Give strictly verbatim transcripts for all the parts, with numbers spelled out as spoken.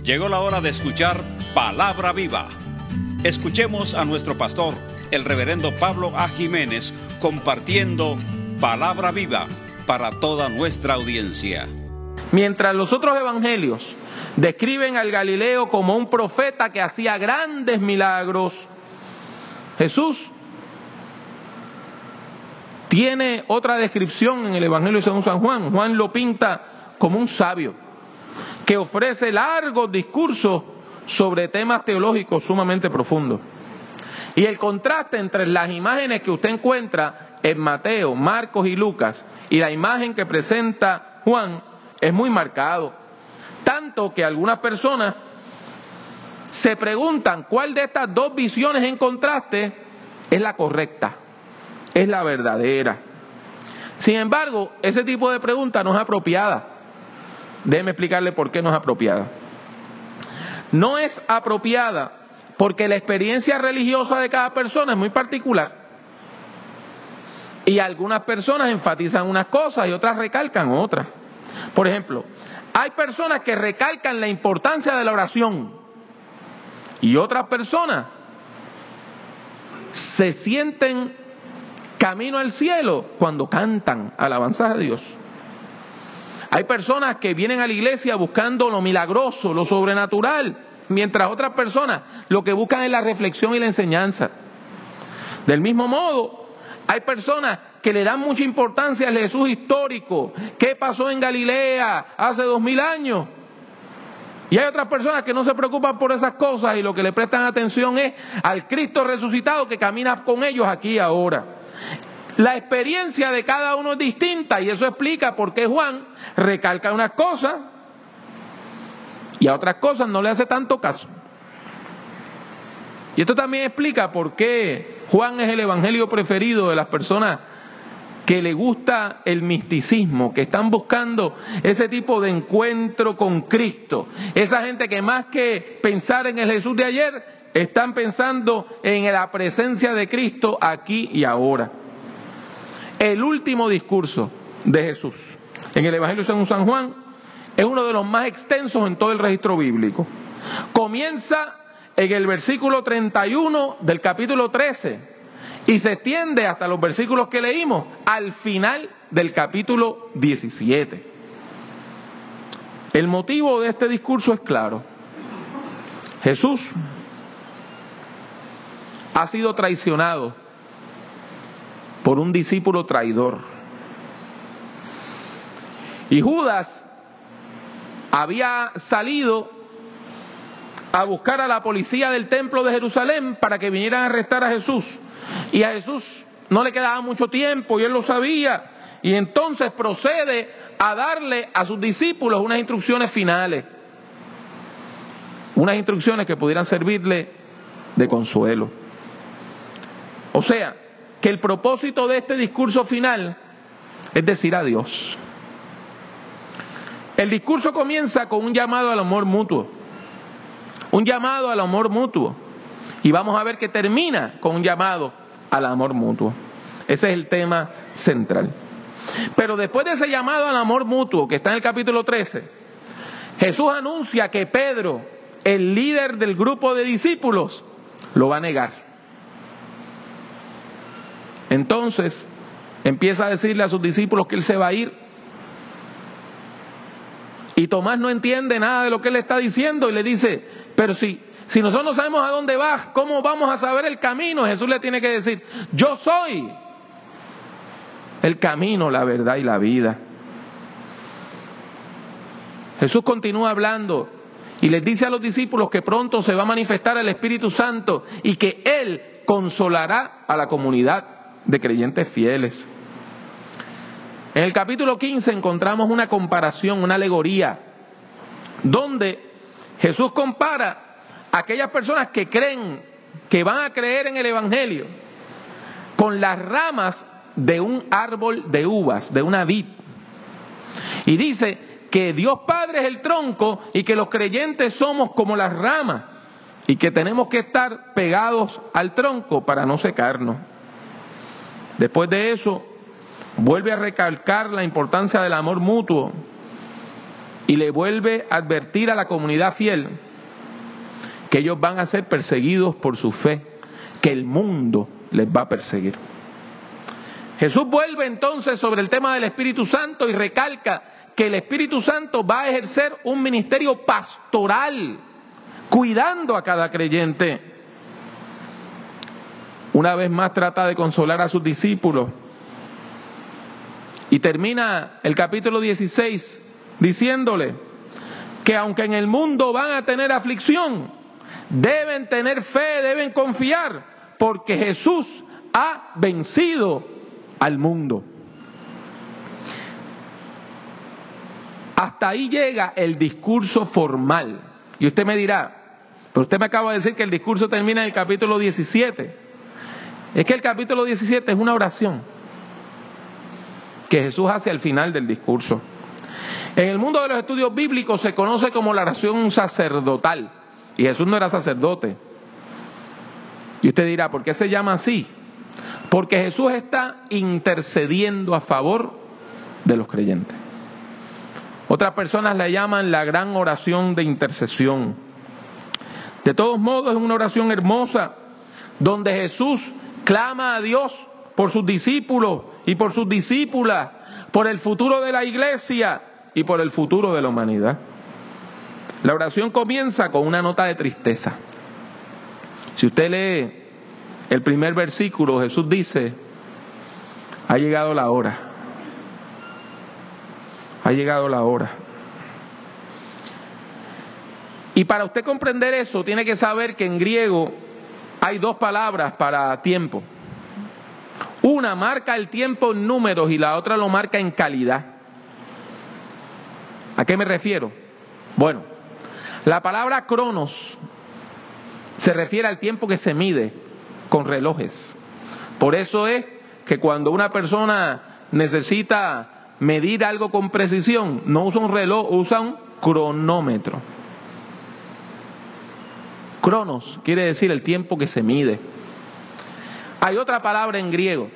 Llegó la hora de escuchar Palabra Viva. Escuchemos a nuestro pastor, el reverendo Pablo A. Jiménez, compartiendo Palabra Viva para toda nuestra audiencia. Mientras los otros evangelios describen al Galileo como un profeta que hacía grandes milagros, Jesús tiene otra descripción en el Evangelio según San Juan. Juan lo pinta como un sabio que ofrece largos discursos sobre temas teológicos sumamente profundos. Y el contraste entre las imágenes que usted encuentra en Mateo, Marcos y Lucas y la imagen que presenta Juan es muy marcado. Tanto que algunas personas se preguntan cuál de estas dos visiones en contraste es la correcta, es la verdadera. Sin embargo, ese tipo de pregunta no es apropiada. Déjeme explicarle por qué no es apropiada. No es apropiada porque la experiencia religiosa de cada persona es muy particular. Y algunas personas enfatizan unas cosas y otras recalcan otras. Por ejemplo, hay personas que recalcan la importancia de la oración y otras personas se sienten camino al cielo cuando cantan alabanzas a Dios. Hay personas que vienen a la iglesia buscando lo milagroso, lo sobrenatural, mientras otras personas lo que buscan es la reflexión y la enseñanza. Del mismo modo, hay personas que le dan mucha importancia al Jesús histórico, qué pasó en Galilea hace dos mil años. Y hay otras personas que no se preocupan por esas cosas y lo que le prestan atención es al Cristo resucitado que camina con ellos aquí y ahora. La experiencia de cada uno es distinta y eso explica por qué Juan recalca unas cosas y a otras cosas no le hace tanto caso. Y esto también explica por qué Juan es el evangelio preferido de las personas que le gusta el misticismo, que están buscando ese tipo de encuentro con Cristo. Esa gente que más que pensar en el Jesús de ayer, están pensando en la presencia de Cristo aquí y ahora. El último discurso de Jesús en el Evangelio según San Juan es uno de los más extensos en todo el registro bíblico. Comienza en el versículo treinta y uno del capítulo trece y se extiende hasta los versículos que leímos al final del capítulo diecisiete. El motivo de este discurso es claro. Jesús ha sido traicionado por un discípulo traidor. Y Judas había salido a buscar a la policía del templo de Jerusalén para que vinieran a arrestar a Jesús. Y a Jesús no le quedaba mucho tiempo y él lo sabía. Y entonces procede a darle a sus discípulos unas instrucciones finales. Unas instrucciones que pudieran servirle de consuelo. O sea, que el propósito de este discurso final es decir adiós. El discurso comienza con un llamado al amor mutuo. Un llamado al amor mutuo. Y vamos a ver que termina con un llamado al amor mutuo. Ese es el tema central. Pero después de ese llamado al amor mutuo, que está en el capítulo trece, Jesús anuncia que Pedro, el líder del grupo de discípulos, lo va a negar. Entonces empieza a decirle a sus discípulos que él se va a ir. Y Tomás no entiende nada de lo que él está diciendo y le dice, pero si, si nosotros no sabemos a dónde vas, ¿cómo vamos a saber el camino? Jesús le tiene que decir, yo soy el camino, la verdad y la vida. Jesús continúa hablando y les dice a los discípulos que pronto se va a manifestar el Espíritu Santo y que Él consolará a la comunidad de creyentes fieles. En el capítulo quince encontramos una comparación, una alegoría, donde Jesús compara a aquellas personas que creen, que van a creer en el Evangelio, con las ramas de un árbol de uvas, de una vid. Y dice que Dios Padre es el tronco y que los creyentes somos como las ramas y que tenemos que estar pegados al tronco para no secarnos. Después de eso, vuelve a recalcar la importancia del amor mutuo y le vuelve a advertir a la comunidad fiel que ellos van a ser perseguidos por su fe, que el mundo les va a perseguir. Jesús vuelve entonces sobre el tema del Espíritu Santo y recalca que el Espíritu Santo va a ejercer un ministerio pastoral, cuidando a cada creyente. Una vez más trata de consolar a sus discípulos y termina el capítulo dieciséis diciéndole que aunque en el mundo van a tener aflicción, deben tener fe, deben confiar, porque Jesús ha vencido al mundo. Hasta ahí llega el discurso formal. Y usted me dirá, pero usted me acaba de decir que el discurso termina en el capítulo diecisiete. Es que el capítulo diecisiete es una oración que Jesús hace al final del discurso. En el mundo de los estudios bíblicos se conoce como la oración sacerdotal. Y Jesús no era sacerdote. Y usted dirá, ¿por qué se llama así? Porque Jesús está intercediendo a favor de los creyentes. Otras personas la llaman la gran oración de intercesión. De todos modos, es una oración hermosa donde Jesús clama a Dios por sus discípulos y por sus discípulas, por el futuro de la iglesia y por el futuro de la humanidad. La oración comienza con una nota de tristeza. Si usted lee el primer versículo, Jesús dice: ha llegado la hora. Ha llegado la hora. Y para usted comprender eso, tiene que saber que en griego hay dos palabras para tiempo. Una marca el tiempo en números y la otra lo marca en calidad. ¿A qué me refiero? Bueno, la palabra cronos se refiere al tiempo que se mide con relojes. Por eso es que cuando una persona necesita medir algo con precisión, no usa un reloj, usa un cronómetro. Cronos quiere decir el tiempo que se mide. Hay otra palabra en griego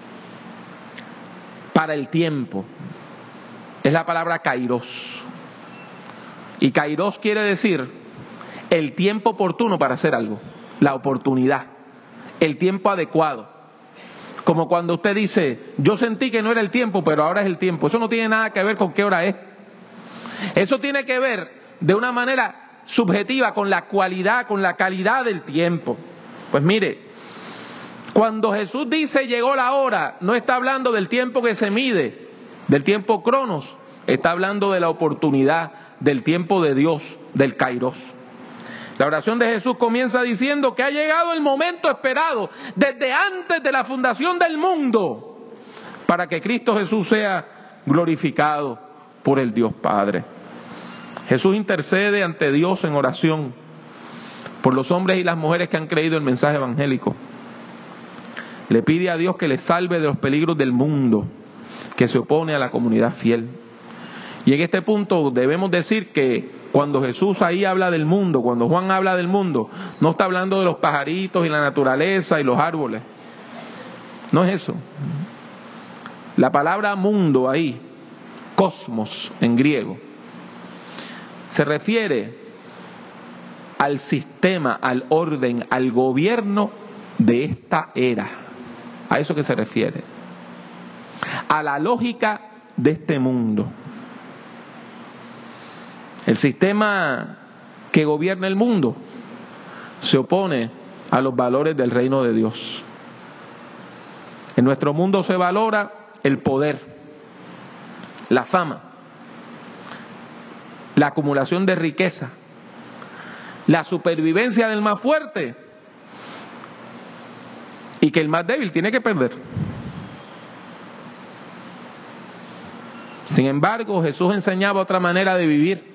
para el tiempo. Es la palabra kairos. Y kairos quiere decir el tiempo oportuno para hacer algo, la oportunidad, el tiempo adecuado. Como cuando usted dice, yo sentí que no era el tiempo, pero ahora es el tiempo. Eso no tiene nada que ver con qué hora es. Eso tiene que ver de una manera subjetiva con la cualidad, con la calidad del tiempo. Pues mire, cuando Jesús dice llegó la hora, no está hablando del tiempo que se mide, del tiempo cronos, está hablando de la oportunidad, del tiempo de Dios, del kairos. La oración de Jesús comienza diciendo que ha llegado el momento esperado desde antes de la fundación del mundo para que Cristo Jesús sea glorificado por el Dios Padre. Jesús intercede ante Dios en oración por los hombres y las mujeres que han creído el mensaje evangélico. Le pide a Dios que les salve de los peligros del mundo que se opone a la comunidad fiel. Y en este punto debemos decir que cuando Jesús ahí habla del mundo, cuando Juan habla del mundo, no está hablando de los pajaritos y la naturaleza y los árboles. No es eso. La palabra mundo ahí, cosmos en griego, se refiere al sistema, al orden, al gobierno de esta era. A eso que se refiere. A la lógica de este mundo. El sistema que gobierna el mundo se opone a los valores del reino de Dios. En nuestro mundo se valora el poder, la fama, la acumulación de riqueza, la supervivencia del más fuerte y que el más débil tiene que perder. Sin embargo, Jesús enseñaba otra manera de vivir.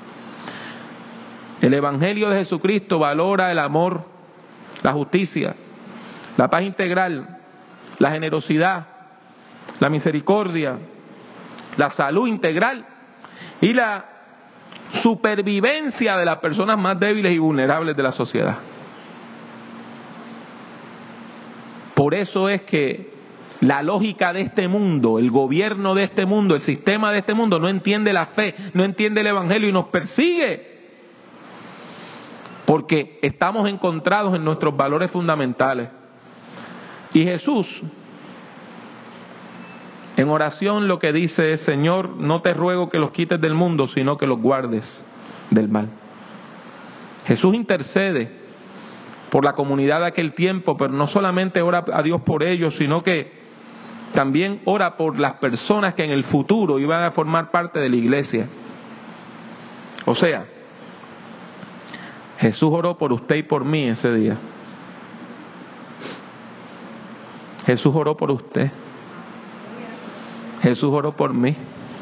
El Evangelio de Jesucristo valora el amor, la justicia, la paz integral, la generosidad, la misericordia, la salud integral y la supervivencia de las personas más débiles y vulnerables de la sociedad. Por eso es que La lógica de este mundo, el gobierno de este mundo, el sistema de este mundo no entiende la fe, no entiende el evangelio y nos persigue. Porque estamos encontrados en nuestros valores fundamentales. Y Jesús, en oración lo que dice es: Señor, no te ruego que los quites del mundo, sino que los guardes del mal. Jesús intercede por la comunidad de aquel tiempo, pero no solamente ora a Dios por ellos, sino que también ora por las personas que en el futuro iban a formar parte de la iglesia. O sea, Jesús oró por usted y por mí ese día. Jesús oró por usted. Jesús oró por mí.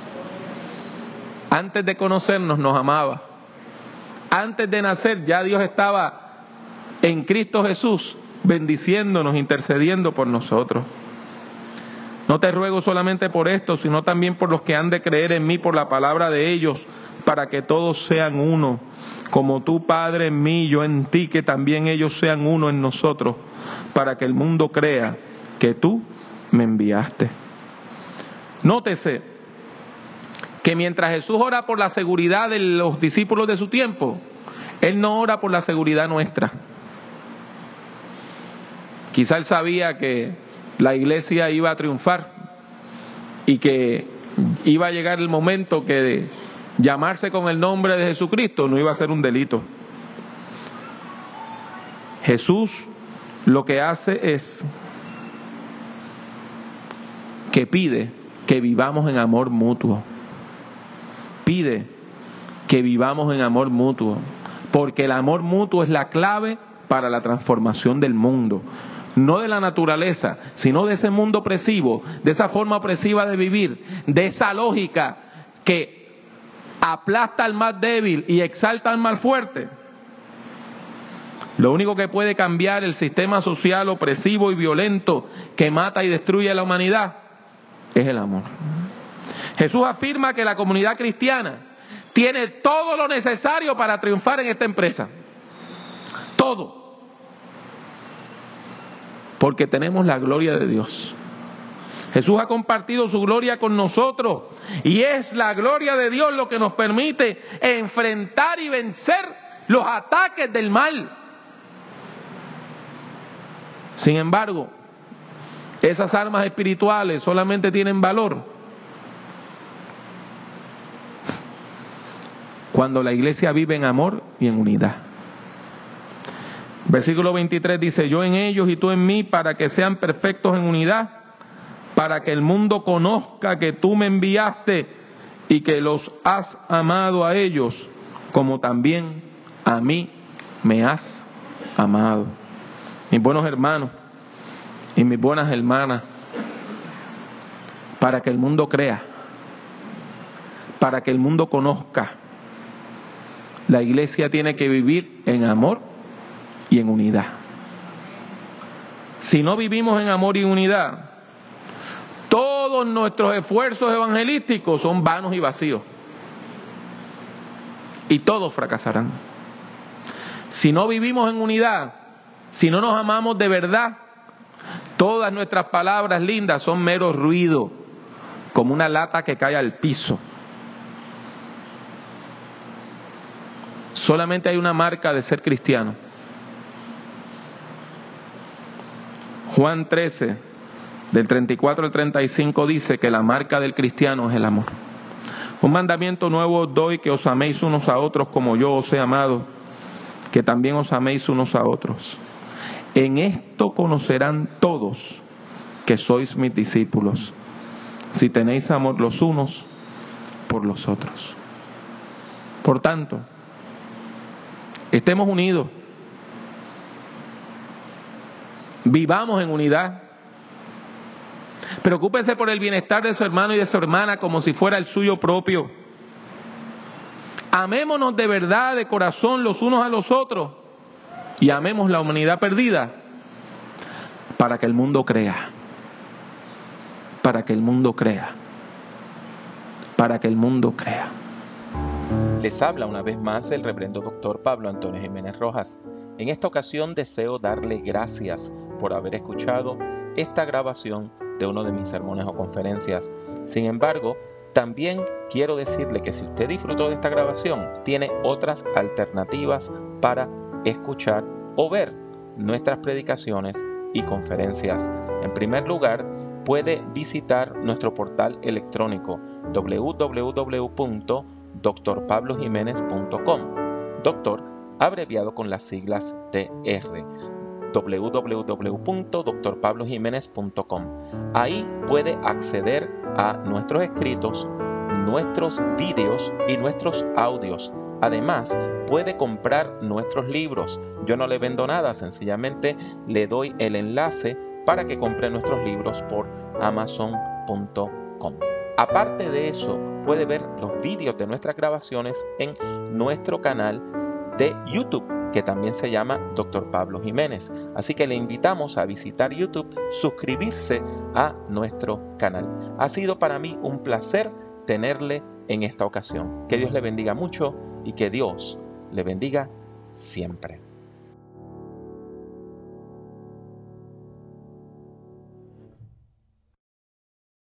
Antes de conocernos nos amaba. Antes de nacer ya Dios estaba en Cristo Jesús bendiciéndonos, intercediendo por nosotros. No te ruego solamente por esto, sino también por los que han de creer en mí por la palabra de ellos, para que todos sean uno, como tú, Padre, en mí y yo en ti, que también ellos sean uno en nosotros, para que el mundo crea que tú me enviaste. Nótese que mientras Jesús ora por la seguridad de los discípulos de su tiempo, Él no ora por la seguridad nuestra. Quizá Él sabía que la iglesia iba a triunfar y que iba a llegar el momento que llamarse con el nombre de Jesucristo no iba a ser un delito. Jesús lo que hace es que pide que vivamos en amor mutuo. Pide que vivamos en amor mutuo, porque el amor mutuo es la clave para la transformación del mundo. No de la naturaleza, sino de ese mundo opresivo, de esa forma opresiva de vivir, de esa lógica que aplasta al más débil y exalta al más fuerte. Lo único que puede cambiar el sistema social opresivo y violento que mata y destruye a la humanidad es el amor. Jesús afirma que la comunidad cristiana tiene todo lo necesario para triunfar en esta empresa. Todo. Porque tenemos la gloria de Dios. Jesús ha compartido su gloria con nosotros y es la gloria de Dios lo que nos permite enfrentar y vencer los ataques del mal. Sin embargo, esas armas espirituales solamente tienen valor cuando la iglesia vive en amor y en unidad. Versículo veintitrés dice: yo en ellos y tú en mí, para que sean perfectos en unidad, para que el mundo conozca que tú me enviaste y que los has amado a ellos, como también a mí me has amado. Mis buenos hermanos y mis buenas hermanas, para que el mundo crea, para que el mundo conozca, la iglesia tiene que vivir en amor y en unidad. Si no vivimos en amor y unidad, todos nuestros esfuerzos evangelísticos son vanos y vacíos. Y todos fracasarán. Si no vivimos en unidad, si no nos amamos de verdad, todas nuestras palabras lindas son mero ruido, como una lata que cae al piso. Solamente hay una marca de ser cristiano. Juan trece, del treinta y cuatro al treinta y cinco dice que la marca del cristiano es el amor. Un mandamiento nuevo os doy, que os améis unos a otros como yo os he amado, que también os améis unos a otros. En esto conocerán todos que sois mis discípulos, si tenéis amor los unos por los otros. Por tanto, estemos unidos. Vivamos en unidad. Preocúpese por el bienestar de su hermano y de su hermana como si fuera el suyo propio. Amémonos de verdad, de corazón, los unos a los otros. Y amemos la humanidad perdida para que el mundo crea. Para que el mundo crea. Para que el mundo crea. Les habla una vez más el reverendo doctor Pablo Antonio Jiménez Rojas. En esta ocasión deseo darle gracias por haber escuchado esta grabación de uno de mis sermones o conferencias. Sin embargo, también quiero decirle que si usted disfrutó de esta grabación, tiene otras alternativas para escuchar o ver nuestras predicaciones y conferencias. En primer lugar, puede visitar nuestro portal electrónico doble u doble u doble u punto doctor pablo jiménez punto com. Doctor, abreviado con las siglas D R. doble u doble u doble u punto doctor pablo jiménez punto com. Ahí puede acceder a nuestros escritos, nuestros vídeos y nuestros audios. Además, puede comprar nuestros libros. Yo no le vendo nada, sencillamente le doy el enlace para que compre nuestros libros por amazon punto com. Aparte de eso, puede ver los vídeos de nuestras grabaciones en nuestro canal de YouTube, que también se llama doctor Pablo Jiménez. Así que le invitamos a visitar YouTube, suscribirse a nuestro canal. Ha sido para mí un placer tenerle en esta ocasión. Que Dios le bendiga mucho y que Dios le bendiga siempre.